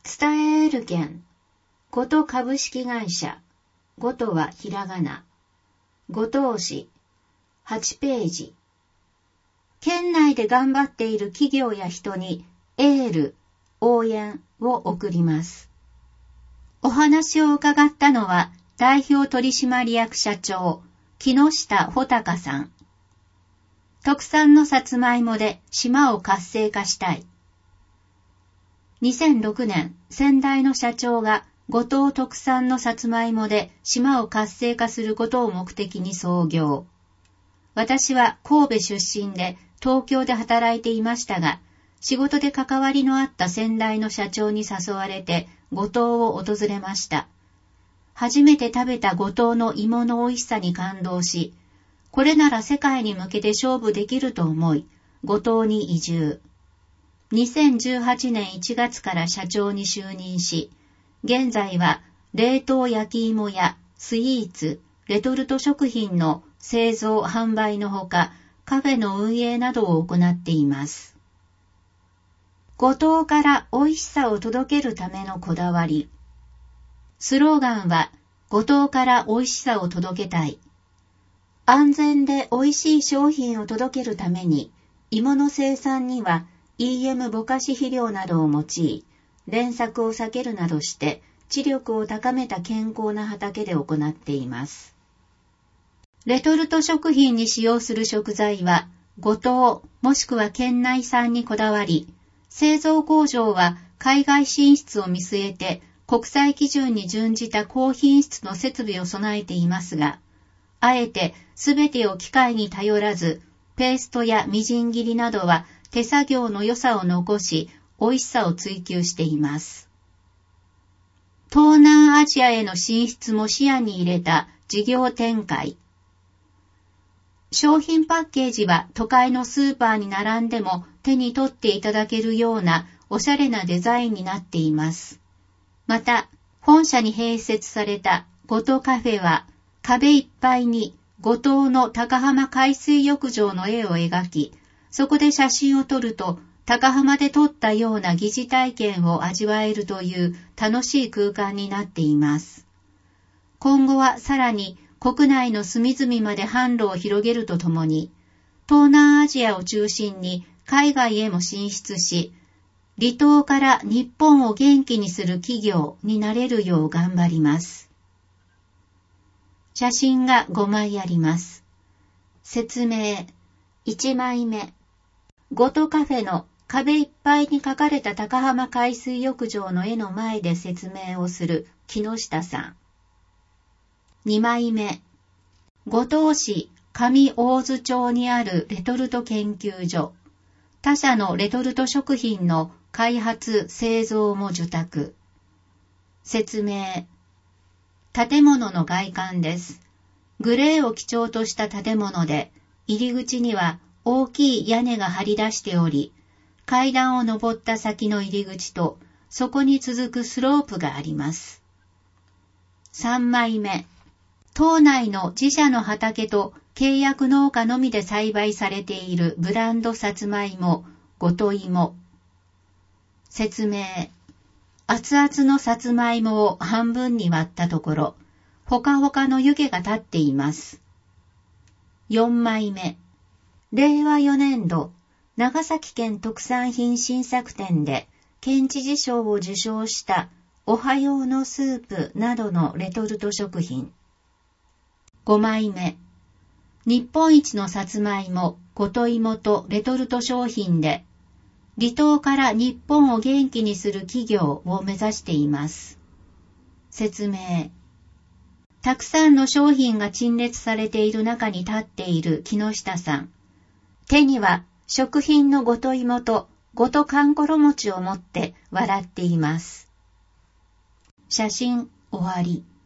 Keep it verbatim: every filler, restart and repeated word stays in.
伝える県、ごと株式会社、ごとはひらがな、ごとう市、はちページ。県内で頑張っている企業や人にエール、応援を送ります。お話を伺ったのは代表取締役社長、木下穂高さん。特産のさつまいもで島を活性化したい。にせんろくねん、先代の社長が五島特産のさつまいもで島を活性化することを目的に創業。私は神戸出身で東京で働いていましたが、仕事で関わりのあった先代の社長に誘われて五島を訪れました。初めて食べた五島の芋の美味しさに感動し、これなら世界に向けて勝負できると思い、五島に移住。にせんじゅうはちねんいちがつから社長に就任し、現在は冷凍焼き芋やスイーツ、レトルト食品の製造・販売のほか、カフェの運営などを行っています。五島から美味しさを届けるためのこだわり。スローガンは、五島から美味しさを届けたい。安全で美味しい商品を届けるために、芋の生産には イーエム ぼかし肥料などを用い、連作を避けるなどして、知力を高めた健康な畑で行っています。レトルト食品に使用する食材は、五島もしくは県内産にこだわり、製造工場は海外進出を見据えて、国際基準に準じた高品質の設備を備えていますが、あえてすべてを機械に頼らず、ペーストやみじん切りなどは手作業の良さを残し、美味しさを追求しています。東南アジアへの進出も視野に入れた事業展開。商品パッケージは都会のスーパーに並んでも手に取っていただけるようなおしゃれなデザインになっています。また、本社に併設された五島カフェは壁いっぱいに五島の高浜海水浴場の絵を描き、そこで写真を撮ると高浜で撮ったような疑似体験を味わえるという楽しい空間になっています。今後はさらに国内の隅々まで販路を広げるとともに、東南アジアを中心に海外へも進出し、離島から日本を元気にする企業になれるよう頑張ります。写真がごまいあります。説明。いちまいめ。五島カフェの壁いっぱいに描かれた高浜海水浴場の絵の前で説明をする木下さん。にまいめ。五島市上大津町にあるレトルト研究所。他社のレトルト食品の開発・製造も受託。説明。建物の外観です。グレーを基調とした建物で、入り口には大きい屋根が張り出しており、階段を登った先の入り口と、そこに続くスロープがあります。さんまいめ。島内の自社の畑と契約農家のみで栽培されているブランドさつまいも、ごと芋。説明。熱々のさつまいもを半分に割ったところ、ほかほかの湯気が立っています。よんまいめ。れいわよねんど、長崎県特産品新作展で県知事賞を受賞したおはようのスープなどのレトルト食品。ごまいめ。日本一のさつまいも、ごと芋とレトルト商品で、離島から日本を元気にする企業を目指しています。説明。たくさんの商品が陳列されている中に立っている木下さん。手には食品のごと芋とごとかんころ餅を持って笑っています。写真終わり。